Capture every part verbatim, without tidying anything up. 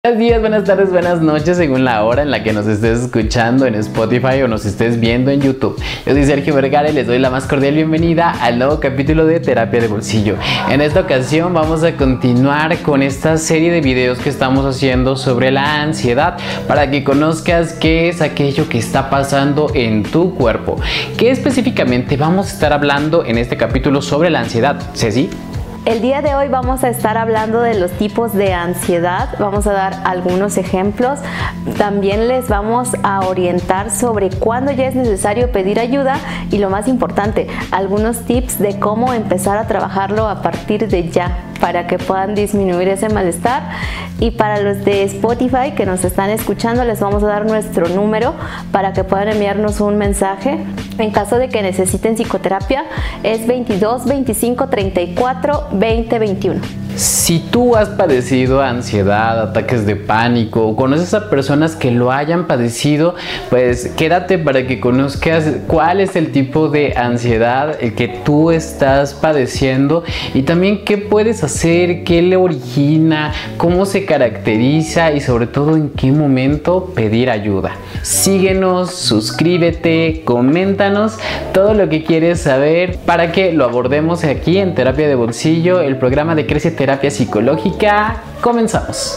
Buenos días, buenas tardes, buenas noches, según la hora en la que nos estés escuchando en Spotify o nos estés viendo en YouTube. Yo soy Sergio Vergara y les doy la más cordial bienvenida al nuevo capítulo de Terapia de Bolsillo. En esta ocasión vamos a continuar con esta serie de videos que estamos haciendo sobre la ansiedad, para que conozcas qué es aquello que está pasando en tu cuerpo. ¿Qué específicamente vamos a estar hablando en este capítulo sobre la ansiedad, Ceci? El día de hoy vamos a estar hablando de los tipos de ansiedad, vamos a dar algunos ejemplos, también les vamos a orientar sobre cuándo ya es necesario pedir ayuda y, lo más importante, algunos tips de cómo empezar a trabajarlo a partir de ya, para que puedan disminuir ese malestar. Y para los de Spotify que nos están escuchando, les vamos a dar nuestro número para que puedan enviarnos un mensaje en caso de que necesiten psicoterapia. Es veintidós veinticinco treinta y cuatro veinte veintiuno. Si tú has padecido ansiedad, ataques de pánico o conoces a personas que lo hayan padecido, pues quédate para que conozcas cuál es el tipo de ansiedad que tú estás padeciendo y también qué puedes hacer, qué le origina, cómo se caracteriza y sobre todo en qué momento pedir ayuda. Síguenos, suscríbete, coméntanos todo lo que quieres saber para que lo abordemos aquí en Terapia de Bolsillo, el programa de Crece Terapia Psicológica. Comenzamos.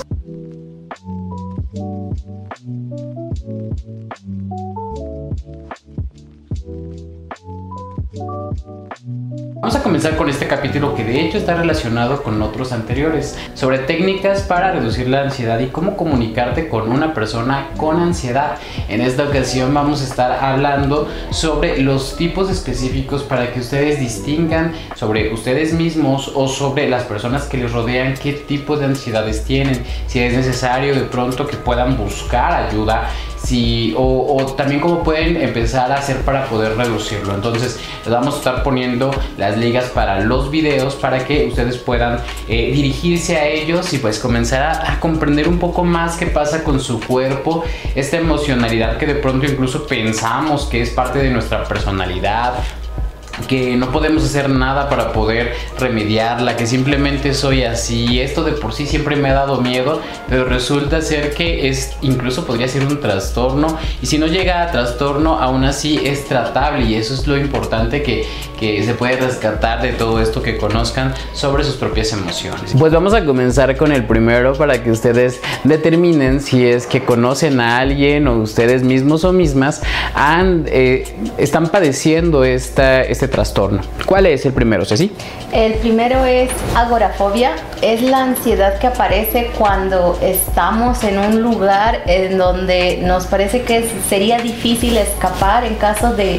Vamos a comenzar con este capítulo que de hecho está relacionado con otros anteriores, sobre técnicas para reducir la ansiedad y cómo comunicarte con una persona con ansiedad. En esta ocasión vamos a estar hablando sobre los tipos específicos para que ustedes distingan sobre ustedes mismos o sobre las personas que les rodean qué tipo de ansiedades tienen, si es necesario de pronto que puedan buscar ayuda. Sí, o, o también cómo pueden empezar a hacer para poder reducirlo. Entonces les vamos a estar poniendo las ligas para los videos para que ustedes puedan eh, dirigirse a ellos y pues comenzar a, a comprender un poco más qué pasa con su cuerpo, esta emocionalidad que de pronto incluso pensamos que es parte de nuestra personalidad, que no podemos hacer nada para poder remediarla, que simplemente soy así. Esto de por sí siempre me ha dado miedo, pero resulta ser que es, incluso podría ser un trastorno, y si no llega a trastorno, aún así es tratable, y eso es lo importante que, que se puede rescatar de todo esto, que conozcan sobre sus propias emociones. Pues vamos a comenzar con el primero para que ustedes determinen si es que conocen a alguien o ustedes mismos o mismas han, eh, están padeciendo esta, esta trastorno. ¿Cuál es el primero, Ceci? El primero es agorafobia. Es la ansiedad que aparece cuando estamos en un lugar en donde nos parece que sería difícil escapar en caso de,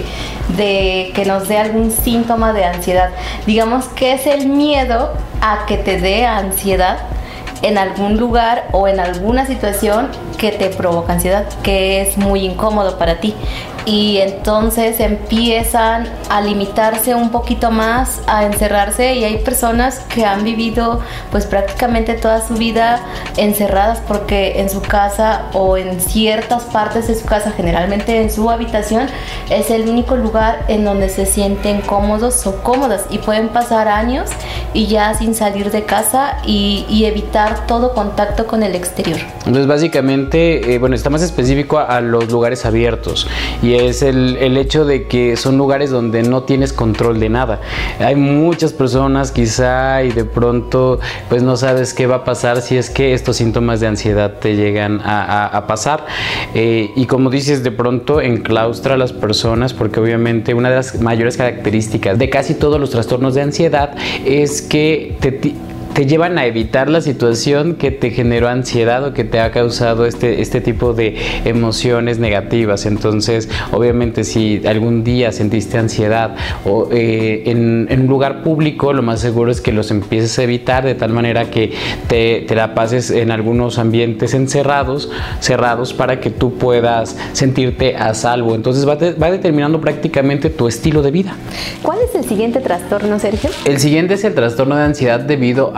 de que nos dé algún síntoma de ansiedad. Digamos que es el miedo a que te dé ansiedad en algún lugar o en alguna situación que te provoca ansiedad, que es muy incómodo para ti. Y entonces empiezan a limitarse un poquito más, a encerrarse, y hay personas que han vivido pues prácticamente toda su vida encerradas porque en su casa o en ciertas partes de su casa, generalmente en su habitación, es el único lugar en donde se sienten cómodos o cómodas, y pueden pasar años y ya sin salir de casa y, y evitar todo contacto con el exterior. Entonces básicamente, eh, bueno, está más específico a, a los lugares abiertos, y es el, el hecho de que son lugares donde no tienes control de nada. Hay muchas personas quizá y de pronto pues no sabes qué va a pasar si es que estos síntomas de ansiedad te llegan a, a, a pasar, eh, y como dices, de pronto enclaustra a las personas, porque obviamente una de las mayores características de casi todos los trastornos de ansiedad es que te te llevan a evitar la situación que te generó ansiedad o que te ha causado este, este tipo de emociones negativas. Entonces, obviamente, si algún día sentiste ansiedad o eh, en, en un lugar público, lo más seguro es que los empieces a evitar, de tal manera que te, te la pases en algunos ambientes encerrados, cerrados, para que tú puedas sentirte a salvo. Entonces, va, de, va determinando prácticamente tu estilo de vida. ¿Cuál es el siguiente trastorno, Sergio? El siguiente es el trastorno de ansiedad debido a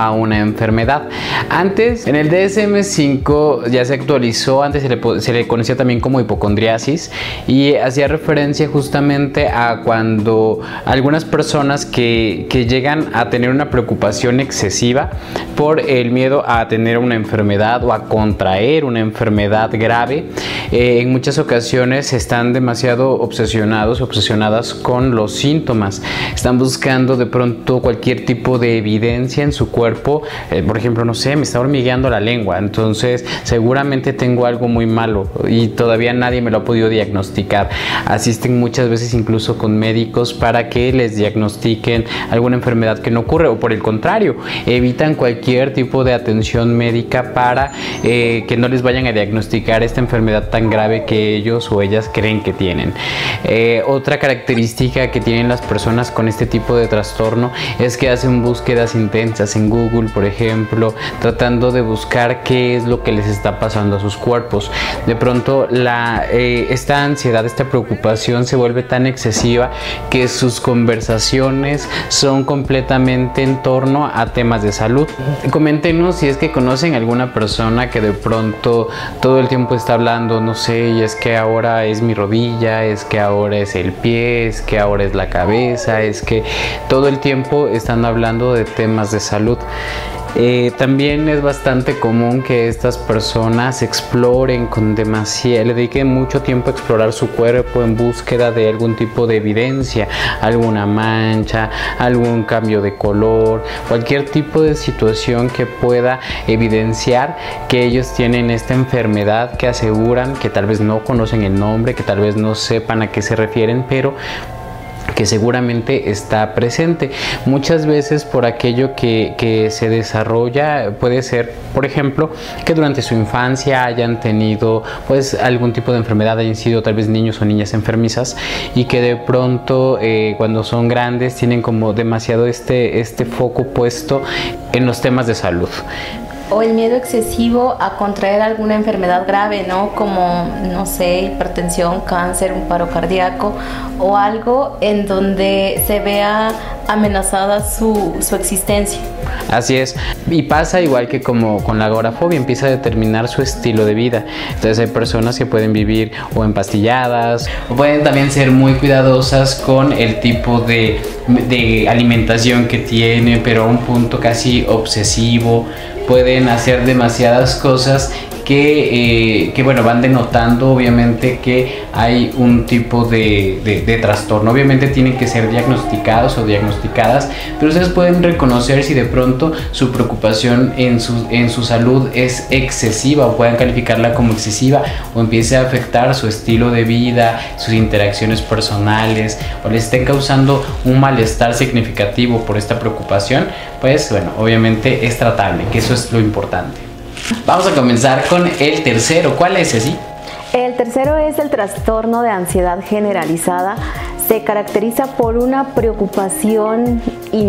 a una enfermedad. Antes, en el D S M cinco ya se actualizó, antes se le, se le conocía también como hipocondriasis y hacía referencia justamente a cuando algunas personas que, que llegan a tener una preocupación excesiva por el miedo a tener una enfermedad o a contraer una enfermedad grave, eh, en muchas ocasiones están demasiado obsesionados, obsesionadas con los síntomas, están buscando de pronto cualquier tipo de evidencia en su cuerpo, eh, por ejemplo, no sé, me está hormigueando la lengua, entonces seguramente tengo algo muy malo y todavía nadie me lo ha podido diagnosticar. Asisten muchas veces incluso con médicos para que les diagnostiquen alguna enfermedad que no ocurre, o por el contrario, evitan cualquier tipo de atención médica para eh, que no les vayan a diagnosticar esta enfermedad tan grave que ellos o ellas creen que tienen. Eh, otra característica que tienen las personas con este tipo de trastorno es que hacen búsquedas intensas en Google, por ejemplo, tratando de buscar qué es lo que les está pasando a sus cuerpos. De pronto la, eh, esta ansiedad, esta preocupación se vuelve tan excesiva que sus conversaciones son completamente en torno a temas de salud. Coméntenos si es que conocen alguna persona que de pronto todo el tiempo está hablando, no sé, y es que ahora es mi rodilla, es que ahora es el pie, es que ahora es la cabeza, es que todo el tiempo están hablando de temas de salud. Eh, también es bastante común que estas personas exploren con demasiado, le dediquen mucho tiempo a explorar su cuerpo en búsqueda de algún tipo de evidencia, alguna mancha, algún cambio de color, cualquier tipo de situación que pueda evidenciar que ellos tienen esta enfermedad que aseguran, que tal vez no conocen el nombre, que tal vez no sepan a qué se refieren, pero que seguramente está presente. Muchas veces por aquello que, que se desarrolla, puede ser, por ejemplo, que durante su infancia hayan tenido pues algún tipo de enfermedad, hayan sido tal vez niños o niñas enfermizas y que de pronto eh, cuando son grandes tienen como demasiado este, este foco puesto en los temas de salud. O el miedo excesivo a contraer alguna enfermedad grave, ¿no? Como, no sé, hipertensión, cáncer, un paro cardíaco o algo en donde se vea amenazada su, su existencia. Así es, y pasa igual que como con la agorafobia, empieza a determinar su estilo de vida. Entonces hay personas que pueden vivir o empastilladas, o pueden también ser muy cuidadosas con el tipo de, de alimentación que tienen, pero a un punto casi obsesivo. Pueden hacer demasiadas cosas que, eh, que bueno, van denotando obviamente que hay un tipo de, de, de trastorno. Obviamente tienen que ser diagnosticados o diagnosticadas, pero ustedes pueden reconocer si de pronto su preocupación en su, en su salud es excesiva, o pueden calificarla como excesiva, o empiece a afectar su estilo de vida, sus interacciones personales, o les estén causando un malestar significativo por esta preocupación. Pues bueno, obviamente es tratable, que eso es lo importante. Vamos a comenzar con el tercero. ¿Cuál es ese? El tercero es el trastorno de ansiedad generalizada. Se caracteriza por una preocupación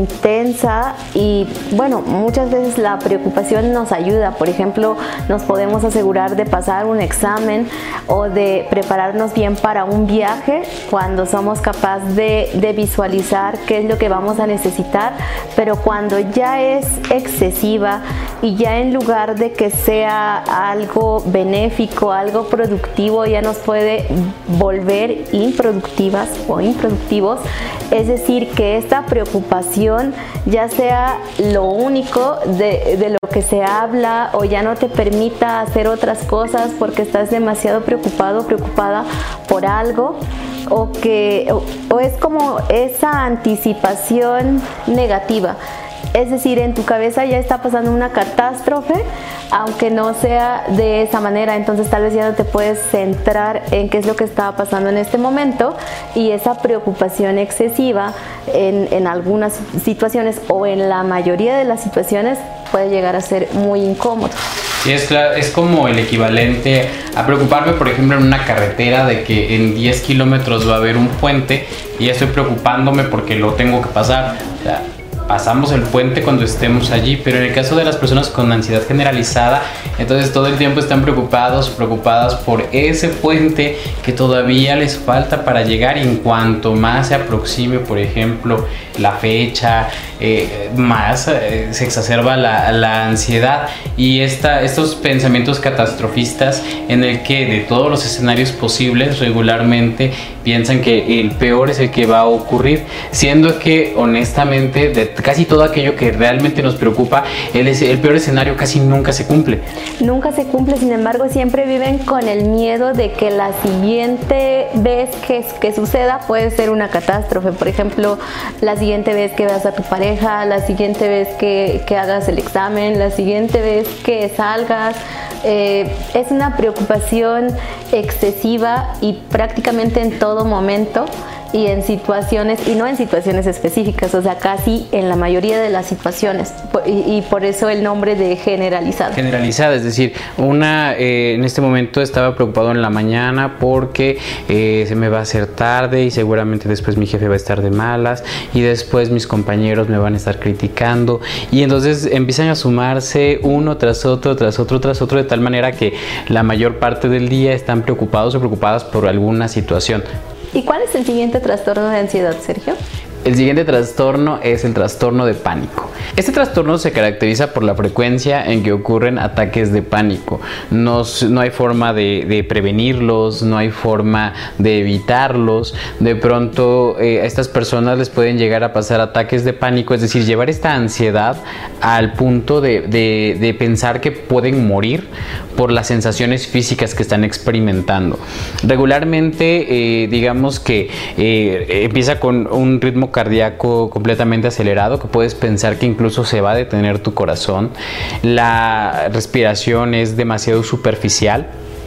intensa y bueno, muchas veces la preocupación nos ayuda. Por ejemplo, nos podemos asegurar de pasar un examen o de prepararnos bien para un viaje cuando somos capaces de, de visualizar qué es lo que vamos a necesitar, pero cuando ya es excesiva y ya en lugar de que sea algo benéfico, algo productivo, ya nos puede volver improductivas o improductivos, es decir, que esta preocupación ya sea lo único de, de lo que se habla o ya no te permita hacer otras cosas porque estás demasiado preocupado, preocupada por algo, o que o, o es como esa anticipación negativa. Es decir, en tu cabeza ya está pasando una catástrofe, aunque no sea de esa manera, entonces tal vez ya no te puedes centrar en qué es lo que está pasando en este momento, y esa preocupación excesiva en, en algunas situaciones o en la mayoría de las situaciones puede llegar a ser muy incómodo. Sí, es, claro, es como el equivalente a preocuparme, por ejemplo, en una carretera de que en diez kilómetros va a haber un puente y ya estoy preocupándome porque lo tengo que pasar. O sea, pasamos el puente cuando estemos allí, pero en el caso de las personas con ansiedad generalizada, entonces todo el tiempo están preocupados, preocupadas por ese puente que todavía les falta para llegar, y en cuanto más se aproxime, por ejemplo, la fecha, eh, más eh, se exacerba la, la ansiedad y esta, estos pensamientos catastrofistas en el que de todos los escenarios posibles regularmente piensan que el peor es el que va a ocurrir, siendo que honestamente de casi todo aquello que realmente nos preocupa, el, el peor escenario casi nunca se cumple. Nunca se cumple, sin embargo siempre viven con el miedo de que la siguiente vez que, que suceda puede ser una catástrofe. Por ejemplo, la siguiente vez que veas a tu pareja, la siguiente vez que, que hagas el examen, la siguiente vez que salgas. Eh, es una preocupación excesiva y prácticamente en todo momento y en situaciones, y no en situaciones específicas, o sea, casi en la mayoría de las situaciones, y, y por eso el nombre de generalizada. Generalizada, es decir, una eh, en este momento estaba preocupado en la mañana porque eh, se me va a hacer tarde y seguramente después mi jefe va a estar de malas y después mis compañeros me van a estar criticando y entonces empiezan a sumarse uno tras otro, tras otro, tras otro, de tal manera que la mayor parte del día están preocupados o preocupadas por alguna situación. ¿Y cuál es el siguiente trastorno de ansiedad, Sergio? El siguiente trastorno es el trastorno de pánico. Este trastorno se caracteriza por la frecuencia en que ocurren ataques de pánico. No, no hay forma de, de prevenirlos, no hay forma de evitarlos. De pronto eh, a estas personas les pueden llegar a pasar ataques de pánico, es decir, llevar esta ansiedad al punto de, de, de pensar que pueden morir por las sensaciones físicas que están experimentando. Regularmente, eh, digamos que eh, empieza con un ritmo cardíaco completamente acelerado, que puedes pensar que incluso se va a detener tu corazón. La respiración es demasiado superficial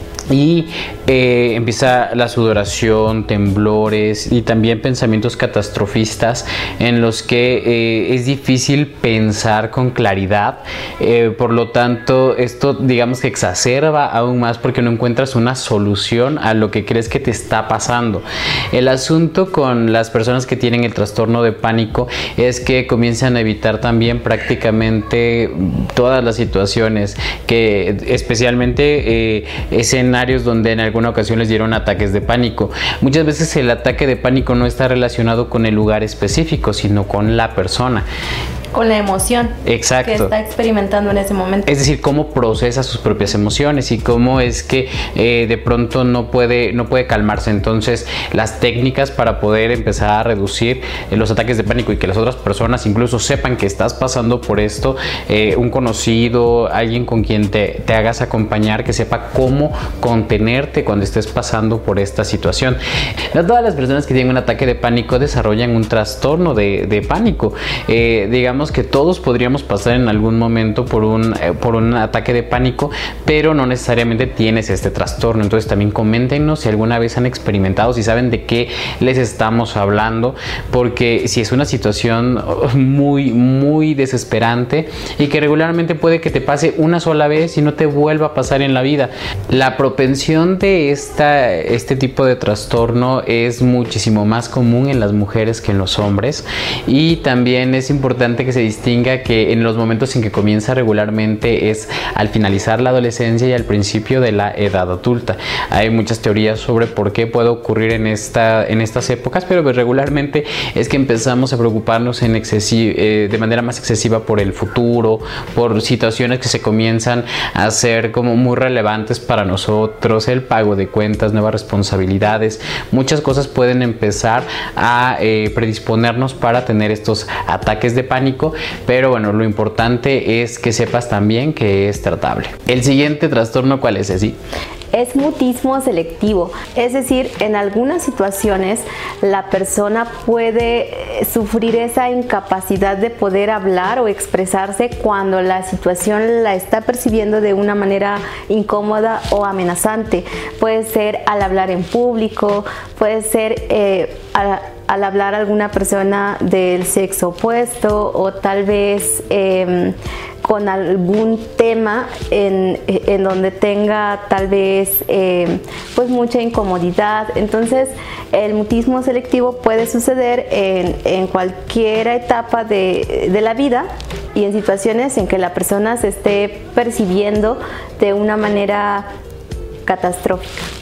y eh, empieza la sudoración, temblores y también pensamientos catastrofistas en los que eh, es difícil pensar con claridad. Eh, por lo tanto, esto digamos que exacerba aún más porque no encuentras una solución a lo que crees que te está pasando. El asunto con las personas que tienen el trastorno de pánico es que comienzan a evitar también prácticamente todas las situaciones, que especialmente eh, escenarios donde en alguna ocasión les dieron ataques de pánico. Muchas veces el ataque de pánico no está relacionado con el lugar específico, sino con la persona. Con la emoción. Exacto. Que está experimentando en ese momento. Es decir, cómo procesa sus propias emociones y cómo es que eh, de pronto no puede, no puede calmarse. Entonces, las técnicas para poder empezar a reducir eh, los ataques de pánico y que las otras personas incluso sepan que estás pasando por esto, eh, un conocido, alguien con quien te, te hagas acompañar, que sepa cómo contenerte cuando estés pasando por esta situación. No todas las personas que tienen un ataque de pánico desarrollan un trastorno de, de pánico. Eh, digamos que todos podríamos pasar en algún momento por un, eh, por un ataque de pánico, pero no necesariamente tienes este trastorno. Entonces también coméntenos si alguna vez han experimentado, si saben de qué les estamos hablando, porque si es una situación muy, muy desesperante y que regularmente puede que te pase una sola vez y no te vuelva a pasar en la vida. La propensión de esta, este tipo de trastorno es muchísimo más común en las mujeres que en los hombres, y también es importante que se distinga que en los momentos en que comienza regularmente es al finalizar la adolescencia y al principio de la edad adulta. Hay muchas teorías sobre por qué puede ocurrir en, esta, en estas épocas, pero pues regularmente es que empezamos a preocuparnos en excesivo, eh, de manera más excesiva por el futuro, por situaciones que se comienzan a ser como muy relevantes para nosotros, el pago de cuentas, nuevas responsabilidades. Muchas cosas pueden empezar a eh, predisponernos para tener estos ataques de pánico, pero bueno, lo importante es que sepas también que es tratable. El siguiente trastorno, ¿cuál es, Ceci? Es mutismo selectivo, es decir, en algunas situaciones la persona puede sufrir esa incapacidad de poder hablar o expresarse cuando la situación la está percibiendo de una manera incómoda o amenazante. Puede ser al hablar en público, puede ser eh, a, al hablar a alguna persona del sexo opuesto, o tal vez eh, con algún tema en, en donde tenga tal vez eh, pues mucha incomodidad. Entonces el mutismo selectivo puede suceder en, en cualquier etapa de, de la vida y en situaciones en que la persona se esté percibiendo de una manera catastrófica.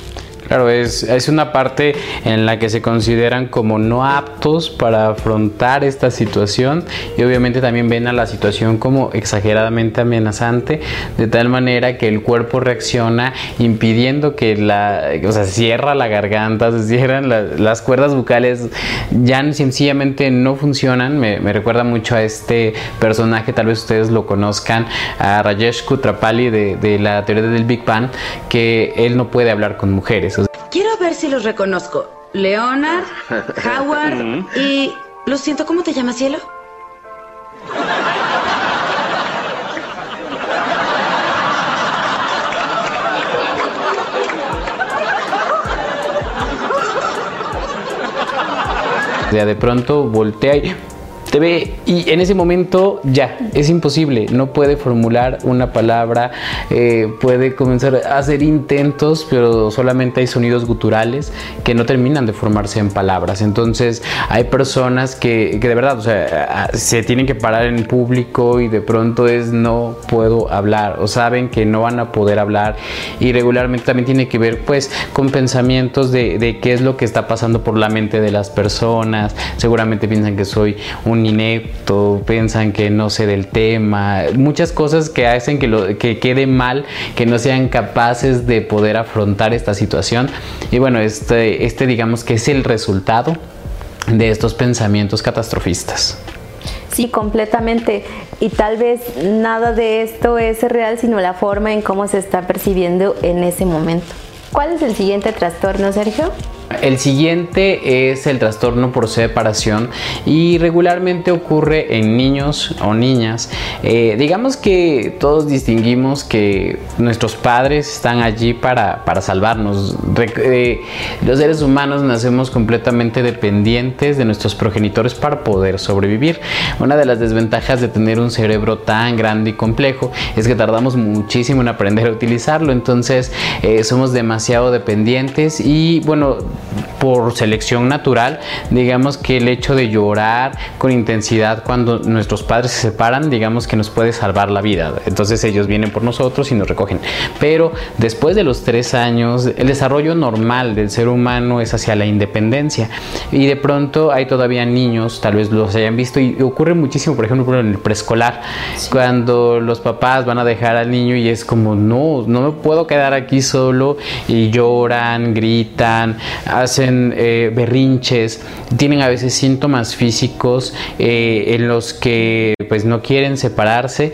Claro, es, es una parte en la que se consideran como no aptos para afrontar esta situación y obviamente también ven a la situación como exageradamente amenazante, de tal manera que el cuerpo reacciona impidiendo que la, o sea, cierra la garganta, se cierran la, las cuerdas vocales, ya sencillamente no funcionan. Me, me recuerda mucho a este personaje, tal vez ustedes lo conozcan, a Rajesh Kutrapali de, de la teoría del Big Bang, que él no puede hablar con mujeres. Quiero ver si los reconozco. Leonard, Howard y... Lo siento, ¿cómo te llamas, cielo? Ya de pronto voltea y te ve, y en ese momento ya es imposible, no puede formular una palabra, eh, puede comenzar a hacer intentos, pero solamente hay sonidos guturales que no terminan de formarse en palabras. Entonces hay personas que, que de verdad, o sea, se tienen que parar en público y de pronto es no puedo hablar, o saben que no van a poder hablar, y regularmente también tiene que ver pues con pensamientos de, de qué es lo que está pasando por la mente de las personas. Seguramente piensan que soy un inepto, piensan que no sé del tema, muchas cosas que hacen que, lo, que quede mal, que no sean capaces de poder afrontar esta situación. Y bueno, este, este digamos que es el resultado de estos pensamientos catastrofistas. Sí, completamente. Y tal vez nada de esto es real, sino la forma en cómo se está percibiendo en ese momento. ¿Cuál es el siguiente trastorno, Sergio? El siguiente es el trastorno por separación y regularmente ocurre en niños o niñas. Eh, digamos que todos distinguimos que nuestros padres están allí para, para salvarnos. Re, eh, los seres humanos nacemos completamente dependientes de nuestros progenitores para poder sobrevivir. Una de las desventajas de tener un cerebro tan grande y complejo es que tardamos muchísimo en aprender a utilizarlo. Entonces eh, somos demasiado dependientes y bueno, por selección natural, digamos que el hecho de llorar con intensidad cuando nuestros padres se separan, digamos que nos puede salvar la vida. Entonces ellos vienen por nosotros y nos recogen. Pero después de los tres años, el desarrollo normal del ser humano es hacia la independencia. Y de pronto hay todavía niños, tal vez los hayan visto, y ocurre muchísimo, por ejemplo, en el preescolar, sí, cuando los papás van a dejar al niño y es como, no, no me puedo quedar aquí solo, y lloran, gritan, hacen eh, berrinches, tienen a veces síntomas físicos eh, en los que pues no quieren separarse.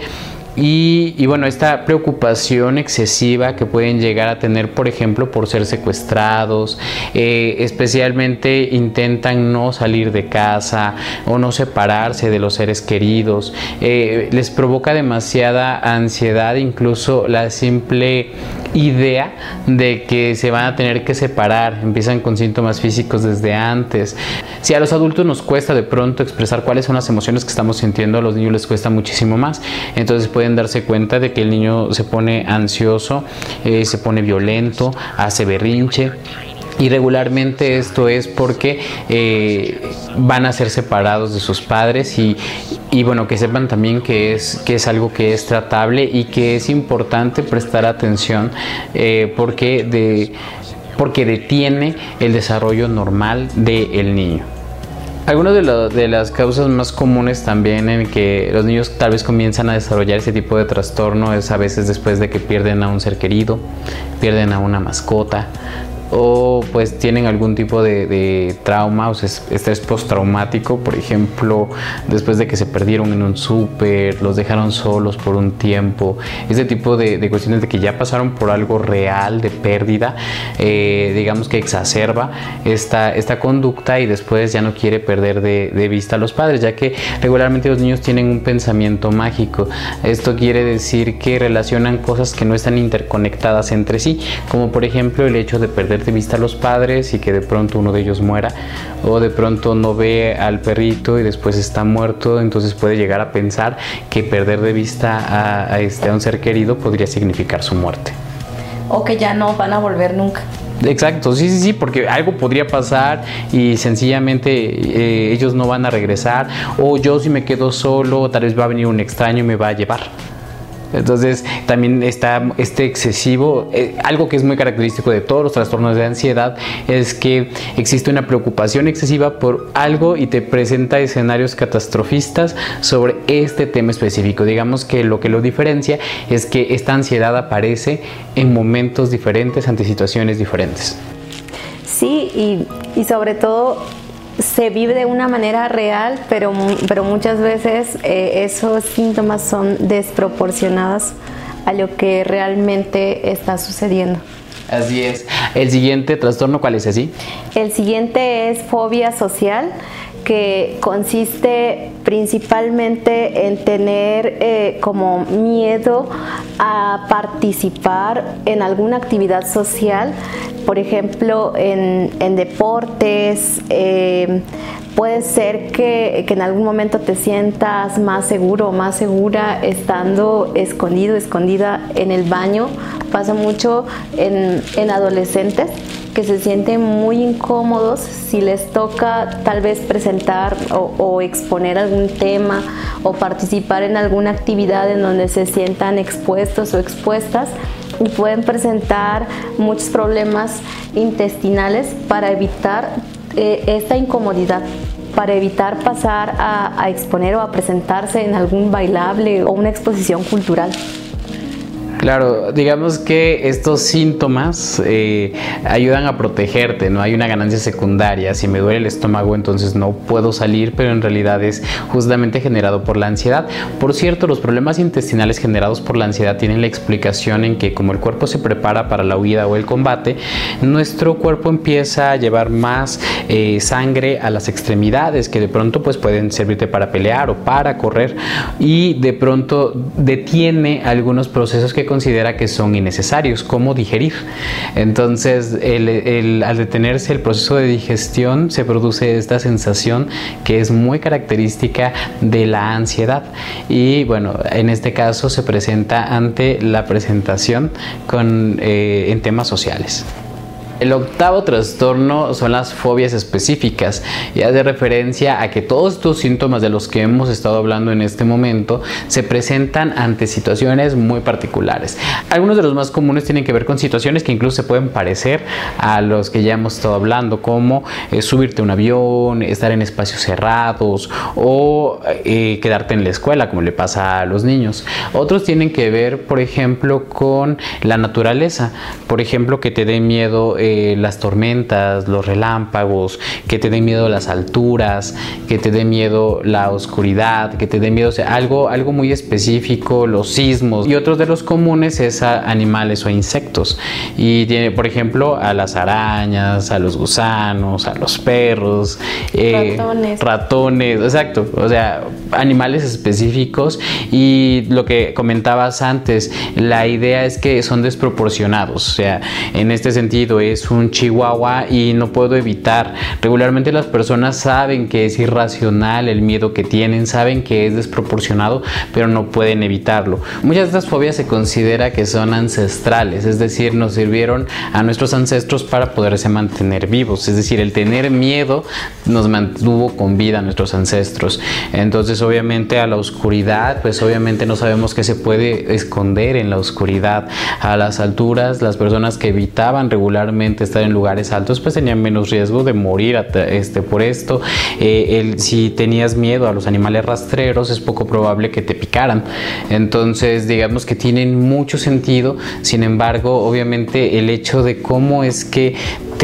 Y, y bueno, esta preocupación excesiva que pueden llegar a tener, por ejemplo, por ser secuestrados, eh, especialmente intentan no salir de casa o no separarse de los seres queridos, eh, les provoca demasiada ansiedad, incluso la simple idea de que se van a tener que separar. Empiezan con síntomas físicos desde antes. Si a los adultos nos cuesta de pronto expresar cuáles son las emociones que estamos sintiendo, a los niños les cuesta muchísimo más. Entonces pueden darse cuenta de que el niño se pone ansioso, eh, se pone violento, hace berrinche. Y regularmente esto es porque eh, van a ser separados de sus padres y, y bueno, que sepan también que es, que es algo que es tratable y que es importante prestar atención eh, porque, de, porque detiene el desarrollo normal del niño. Algunas de, lo, de las causas más comunes también en que los niños tal vez comienzan a desarrollar ese tipo de trastorno es a veces después de que pierden a un ser querido, pierden a una mascota, o pues tienen algún tipo de, de trauma o sea, estrés postraumático, por ejemplo, después de que se perdieron en un súper, los dejaron solos por un tiempo, ese tipo de, de cuestiones de que ya pasaron por algo real de pérdida, eh, digamos que exacerba esta, esta conducta y después ya no quiere perder de, de vista a los padres, ya que regularmente los niños tienen un pensamiento mágico. Esto quiere decir que relacionan cosas que no están interconectadas entre sí, como por ejemplo el hecho de perder de vista a los padres y que de pronto uno de ellos muera, o de pronto no ve al perrito y después está muerto. Entonces puede llegar a pensar que perder de vista a, a, este, a un ser querido podría significar su muerte, o que ya no van a volver nunca. Exacto, sí, sí, sí, porque algo podría pasar y sencillamente eh, ellos no van a regresar, o yo si me quedo solo tal vez va a venir un extraño y me va a llevar. Entonces también está este excesivo, eh, algo que es muy característico de todos los trastornos de ansiedad es que existe una preocupación excesiva por algo y te presenta escenarios catastrofistas sobre este tema específico. Digamos que lo que lo diferencia es que esta ansiedad aparece en momentos diferentes, ante situaciones diferentes. Sí, y, y sobre todo se vive de una manera real, pero, pero muchas veces eh, esos síntomas son desproporcionados a lo que realmente está sucediendo. Así es. ¿El siguiente trastorno cuál es así? El siguiente es fobia social, que consiste principalmente en tener eh, como miedo a participar en alguna actividad social, por ejemplo en, en deportes. Eh, puede ser que, que en algún momento te sientas más seguro o más segura estando escondido, escondida en el baño. Pasa mucho en, en adolescentes que se sienten muy incómodos si les toca tal vez presentar o, o exponer algún tema o participar en alguna actividad en donde se sientan expuestos o expuestas, y pueden presentar muchos problemas intestinales para evitar eh, esta incomodidad, para evitar pasar a, a exponer o a presentarse en algún bailable o una exposición cultural. Claro, digamos que estos síntomas eh, ayudan a protegerte, no hay una ganancia secundaria. Si me duele el estómago, entonces no puedo salir, pero en realidad es justamente generado por la ansiedad. Por cierto, los problemas intestinales generados por la ansiedad tienen la explicación en que como el cuerpo se prepara para la huida o el combate, nuestro cuerpo empieza a llevar más eh, sangre a las extremidades, que de pronto pues pueden servirte para pelear o para correr, y de pronto detiene algunos procesos que considera que son innecesarios, como digerir. Entonces el, el, al detenerse el proceso de digestión se produce esta sensación que es muy característica de la ansiedad, y bueno, en este caso se presenta ante la presentación con, eh, en temas sociales. El octavo trastorno son las fobias específicas, y hace referencia a que todos estos síntomas de los que hemos estado hablando en este momento se presentan ante situaciones muy particulares. Algunos de los más comunes tienen que ver con situaciones que incluso se pueden parecer a los que ya hemos estado hablando, como eh, subirte a un avión, estar en espacios cerrados o eh, quedarte en la escuela, como le pasa a los niños. Otros tienen que ver, por ejemplo, con la naturaleza, por ejemplo, que te dé miedo Eh, las tormentas, los relámpagos, que te dé miedo las alturas, que te dé miedo la oscuridad, que te dé miedo, o sea, algo, algo muy específico, los sismos. Y otros de los comunes es a animales o insectos, y tiene, por ejemplo, a las arañas, a los gusanos, a los perros, eh, ratones. ratones, exacto, o sea, animales específicos. Y lo que comentabas antes, la idea es que son desproporcionados, o sea, en este sentido es es un chihuahua y no puedo evitar. Regularmente las personas saben que es irracional el miedo que tienen, saben que es desproporcionado, pero no pueden evitarlo. Muchas de estas fobias se considera que son ancestrales, es decir, nos sirvieron a nuestros ancestros para poderse mantener vivos, es decir, el tener miedo nos mantuvo con vida a nuestros ancestros. Entonces, obviamente, a la oscuridad, pues obviamente no sabemos qué se puede esconder en la oscuridad. A las alturas, las personas que evitaban regularmente estar en lugares altos pues tenían menos riesgo de morir este, por esto. Eh, el, si tenías miedo a los animales rastreros, es poco probable que te picaran. Entonces, digamos que tienen mucho sentido. Sin embargo, obviamente el hecho de cómo es que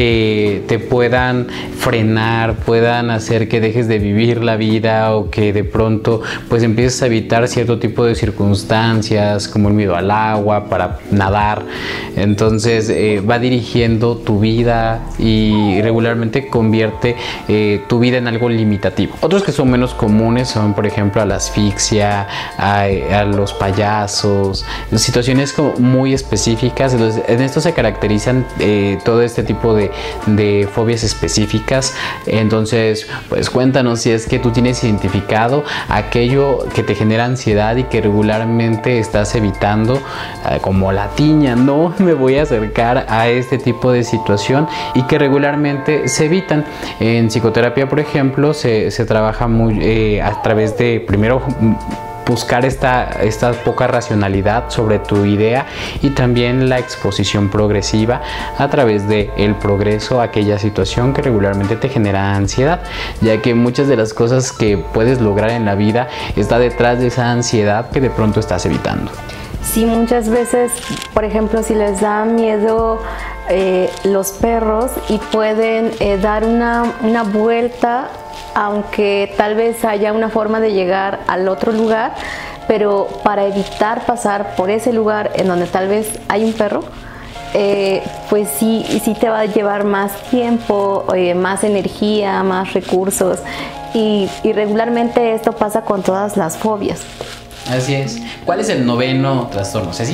te, te puedan frenar, puedan hacer que dejes de vivir la vida, o que de pronto pues empieces a evitar cierto tipo de circunstancias como el miedo al agua para nadar. Entonces eh, va dirigiendo tu vida y regularmente convierte eh, tu vida en algo limitativo. Otros que son menos comunes son, por ejemplo, a la asfixia, a, a los payasos, situaciones como muy específicas. Entonces, en esto se caracterizan eh, todo este tipo de, de fobias específicas. Entonces, pues cuéntanos si es que tú tienes identificado aquello que te genera ansiedad y que regularmente estás evitando, eh, como la tiña, no me voy a acercar a este tipo de situación, y que regularmente se evitan. En psicoterapia, por ejemplo, se, se trabaja muy eh, a través de primero buscar esta, esta poca racionalidad sobre tu idea y también la exposición progresiva a través de el progreso a aquella situación que regularmente te genera ansiedad, ya que muchas de las cosas que puedes lograr en la vida está detrás de esa ansiedad que de pronto estás evitando. Sí, muchas veces, por ejemplo, si les da miedo eh, los perros y pueden eh, dar una, una vuelta, aunque tal vez haya una forma de llegar al otro lugar, pero para evitar pasar por ese lugar en donde tal vez hay un perro, eh, pues sí, sí te va a llevar más tiempo, eh, más energía, más recursos, y, y regularmente esto pasa con todas las fobias. Así es. ¿Cuál es el noveno trastorno, Ceci?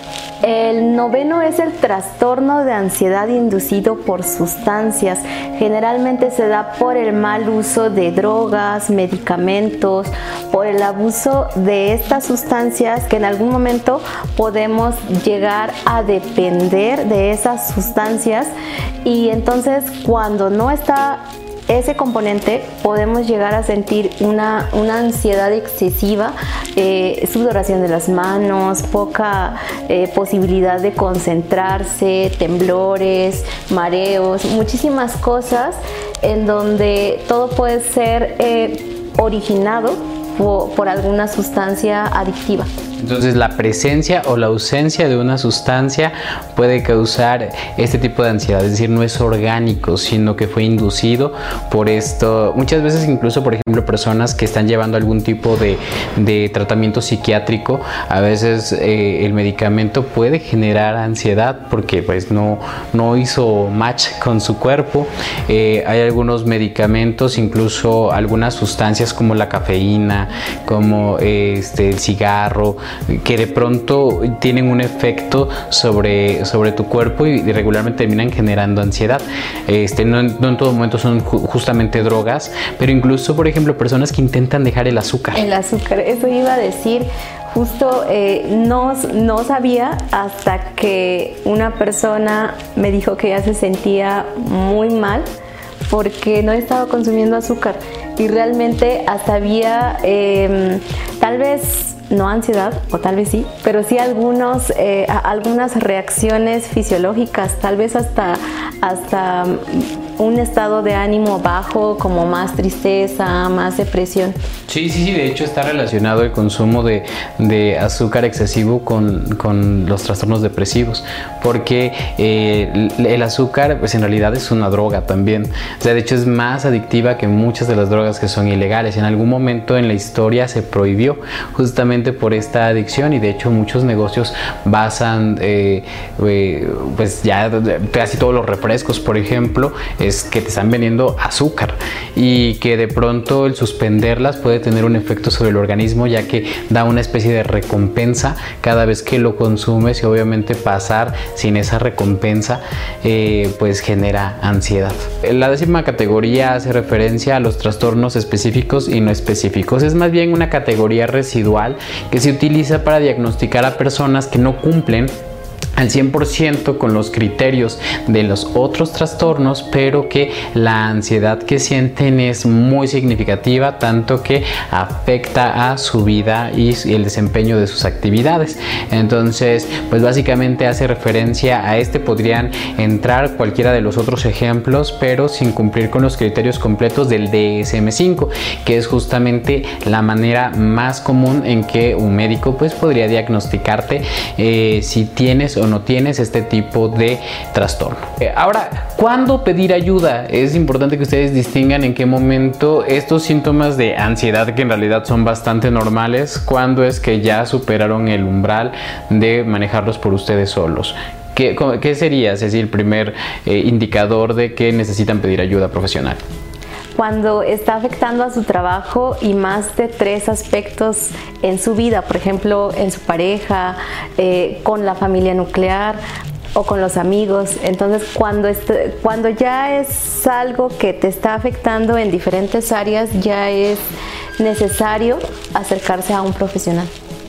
El noveno es el trastorno de ansiedad inducido por sustancias. Generalmente se da por el mal uso de drogas, medicamentos, por el abuso de estas sustancias que en algún momento podemos llegar a depender de esas sustancias, y entonces cuando no está ese componente podemos llegar a sentir una, una ansiedad excesiva, eh, sudoración de las manos, poca eh, posibilidad de concentrarse, temblores, mareos, muchísimas cosas en donde todo puede ser eh, originado por, por alguna sustancia adictiva. Entonces la presencia o la ausencia de una sustancia puede causar este tipo de ansiedad, es decir, no es orgánico, sino que fue inducido por esto. Muchas veces incluso, por ejemplo, personas que están llevando algún tipo de, de tratamiento psiquiátrico, a veces eh, el medicamento puede generar ansiedad porque pues no, no hizo match con su cuerpo. Eh, hay algunos medicamentos, incluso algunas sustancias como la cafeína, como eh, este, el cigarro, que de pronto tienen un efecto sobre, sobre tu cuerpo y regularmente terminan generando ansiedad. Este, no, no en todo momento son ju justamente drogas, pero incluso, por ejemplo, personas que intentan dejar el azúcar. El azúcar, eso iba a decir. Justo eh, no, no sabía hasta que una persona me dijo que ya se sentía muy mal porque no estaba consumiendo azúcar, y realmente hasta había eh, tal vez no ansiedad, o tal vez sí, pero sí algunos, eh, algunas reacciones fisiológicas, tal vez hasta, hasta un estado de ánimo bajo, como más tristeza, más depresión. Sí, sí, sí, de hecho está relacionado el consumo de, de azúcar excesivo con, con los trastornos depresivos, porque eh, el azúcar pues en realidad es una droga también. O sea, de hecho es más adictiva que muchas de las drogas que son ilegales. En algún momento en la historia se prohibió justamente por esta adicción, y de hecho muchos negocios basan eh, eh, pues ya casi todos los refrescos, por ejemplo, es que te están vendiendo azúcar, y que de pronto el suspenderlas puede tener un efecto sobre el organismo, ya que da una especie de recompensa cada vez que lo consumes, y obviamente pasar sin esa recompensa eh, pues genera ansiedad. La décima categoría hace referencia a los trastornos específicos y no específicos. Es más bien una categoría residual que se utiliza para diagnosticar a personas que no cumplen al cien por ciento con los criterios de los otros trastornos, pero que la ansiedad que sienten es muy significativa, tanto que afecta a su vida y el desempeño de sus actividades. Entonces, pues básicamente hace referencia a este. Podrían entrar cualquiera de los otros ejemplos, pero sin cumplir con los criterios completos del D S M cinco, que es justamente la manera más común en que un médico pues podría diagnosticarte eh, si tienes o no tienes este tipo de trastorno. Ahora, ¿cuándo pedir ayuda? Es importante que ustedes distingan en qué momento estos síntomas de ansiedad, que en realidad son bastante normales, cuándo es que ya superaron el umbral de manejarlos por ustedes solos. ¿Qué, qué sería, Ceci, el primer eh, indicador de que necesitan pedir ayuda profesional? Cuando está afectando a su trabajo y más de tres aspectos en su vida, por ejemplo, en su pareja, eh, con la familia nuclear o con los amigos. Entonces, cuando, este, cuando ya es algo que te está afectando en diferentes áreas, ya es necesario acercarse a un profesional.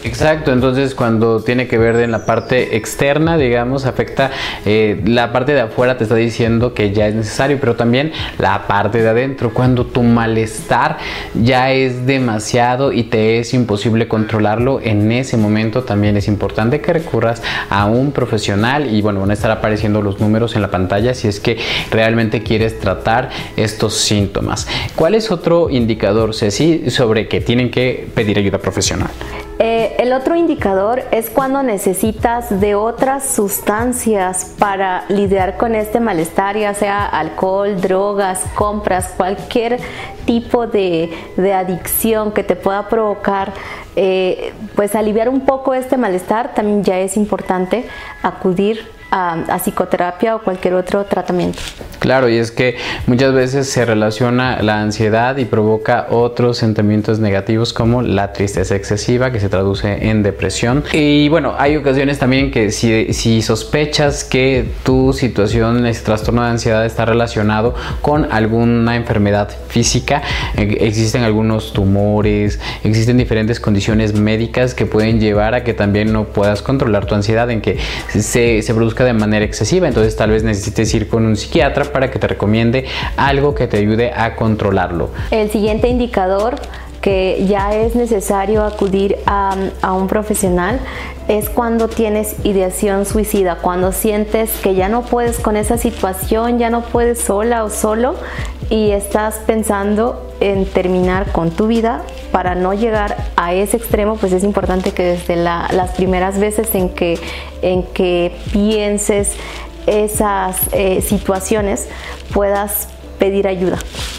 Exacto, entonces cuando tiene que ver en la parte externa, digamos, afecta eh, la parte de afuera, te está diciendo que ya es necesario, pero también la parte de adentro, cuando tu malestar ya es demasiado y te es imposible controlarlo, en ese momento también es importante que recurras a un profesional y bueno, van a estar apareciendo los números en la pantalla si es que realmente quieres tratar estos síntomas. ¿Cuál es otro indicador, Ceci, sobre que tienen que pedir ayuda profesional? Eh, el otro indicador es cuando necesitas de otras sustancias para lidiar con este malestar, ya sea alcohol, drogas, compras, cualquier tipo de, de adicción que te pueda provocar, eh, pues aliviar un poco este malestar. También ya es importante acudir a, a psicoterapia o cualquier otro tratamiento. Claro, y es que muchas veces se relaciona la ansiedad y provoca otros sentimientos negativos como la tristeza excesiva, que se traduce en depresión. Y bueno, hay ocasiones también que si, si sospechas que tu situación, este trastorno de ansiedad, está relacionado con alguna enfermedad física, eh, existen algunos tumores, existen diferentes condiciones médicas que pueden llevar a que también no puedas controlar tu ansiedad, en que se, se produzca de manera excesiva. Entonces tal vez necesites ir con un psiquiatra para que te recomiende algo que te ayude a controlarlo. El siguiente indicador que ya es necesario acudir a, a un profesional es cuando tienes ideación suicida, cuando sientes que ya no puedes con esa situación, ya no puedes sola o solo y estás pensando en terminar con tu vida. Para no llegar a ese extremo, pues es importante que desde la, las primeras veces en que, en que pienses esas eh, situaciones puedas pedir ayuda.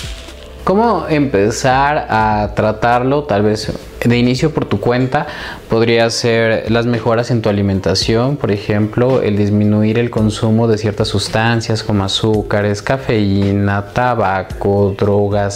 ¿Cómo empezar a tratarlo? Tal vez de inicio por tu cuenta podría ser las mejoras en tu alimentación, por ejemplo, el disminuir el consumo de ciertas sustancias como azúcares, cafeína, tabaco, drogas.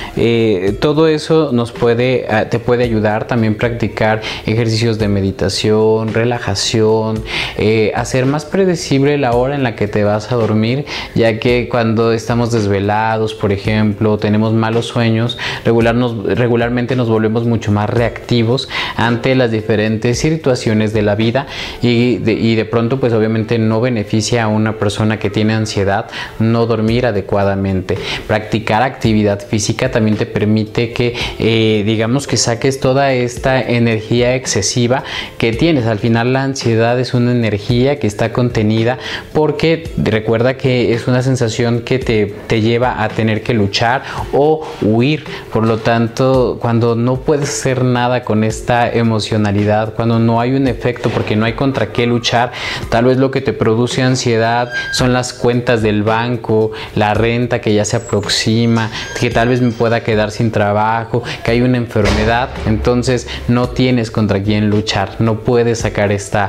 Eh, todo eso nos puede, te puede ayudar. También practicar ejercicios de meditación, relajación, eh, hacer más predecible la hora en la que te vas a dormir, ya que cuando estamos desvelados, por ejemplo, tenemos malos sueños, regular nos, regularmente nos volvemos mucho más reactivos ante las diferentes situaciones de la vida y de, y de pronto pues obviamente no beneficia a una persona que tiene ansiedad no dormir adecuadamente. Practicar actividad física también te permite que eh, digamos que saques toda esta energía excesiva que tienes. Al final la ansiedad es una energía que está contenida porque recuerda que es una sensación que te, te lleva a tener que luchar o huir. Por lo tanto, cuando no puedes hacer nada con esta emocionalidad, cuando no hay un efecto porque no hay contra qué luchar, tal vez lo que te produce ansiedad son las cuentas del banco, la renta que ya se aproxima, que tal vez me pueda quedar sin trabajo, que hay una enfermedad. Entonces no tienes contra quién luchar, no puedes sacar esta,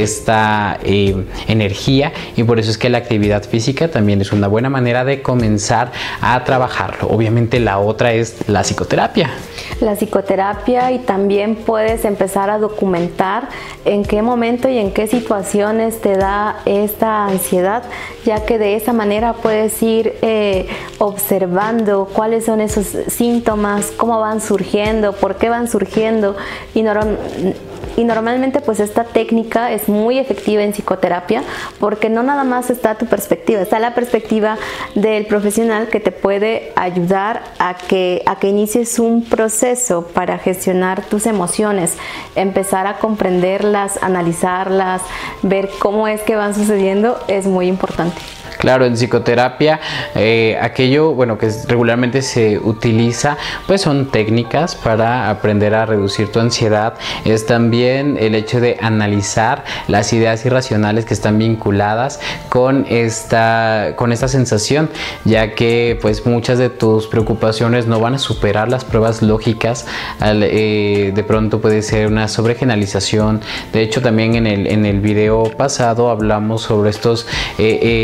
esta eh, energía, y por eso es que la actividad física también es una buena manera de comenzar a trabajarlo. Obviamente la otra es la psicoterapia. La psicoterapia, y también puedes empezar a documentar en qué momento y en qué situaciones te da esta ansiedad, ya que de esa manera puedes ir eh, observando cuáles son esos síntomas, cómo van surgiendo, por qué van surgiendo, y norm Y normalmente pues esta técnica es muy efectiva en psicoterapia porque no nada más está tu perspectiva, está la perspectiva del profesional que te puede ayudar a que, a que inicies un proceso para gestionar tus emociones, empezar a comprenderlas, analizarlas, ver cómo es que van sucediendo, es muy importante. Claro, en psicoterapia eh, aquello bueno que regularmente se utiliza pues son técnicas para aprender a reducir tu ansiedad. Es también el hecho de analizar las ideas irracionales que están vinculadas con esta, con esta sensación, ya que pues muchas de tus preocupaciones no van a superar las pruebas lógicas. Al, eh, de pronto puede ser una sobregeneralización. De hecho también en el, en el video pasado hablamos sobre estos eh, eh, distorsiones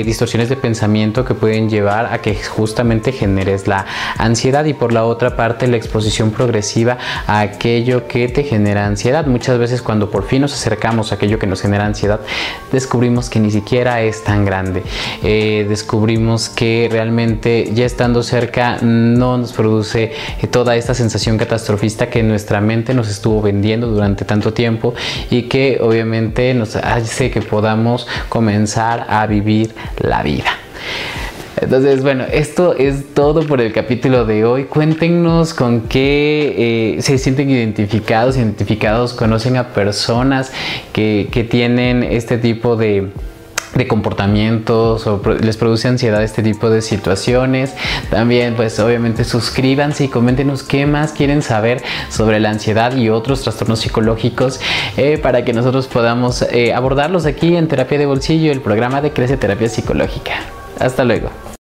de pensamiento que pueden llevar a que justamente generes la ansiedad, y por la otra parte la exposición progresiva a aquello que te genera ansiedad. Muchas veces cuando por fin nos acercamos a aquello que nos genera ansiedad, descubrimos que ni siquiera es tan grande. Eh, descubrimos que realmente ya estando cerca no nos produce eh, toda esta sensación catastrofista que nuestra mente nos estuvo vendiendo durante tanto tiempo, y que obviamente nos hace que podamos comenzar a vivir la vida. Entonces, bueno, esto es todo por el capítulo de hoy. Cuéntenos con qué eh, se sienten identificados, identificados, conocen a personas que, que tienen este tipo de... de comportamientos o les produce ansiedad este tipo de situaciones. También pues obviamente suscríbanse y coméntenos qué más quieren saber sobre la ansiedad y otros trastornos psicológicos eh, para que nosotros podamos eh, abordarlos aquí en Terapia de Bolsillo, el programa de Crece Terapia Psicológica. Hasta luego.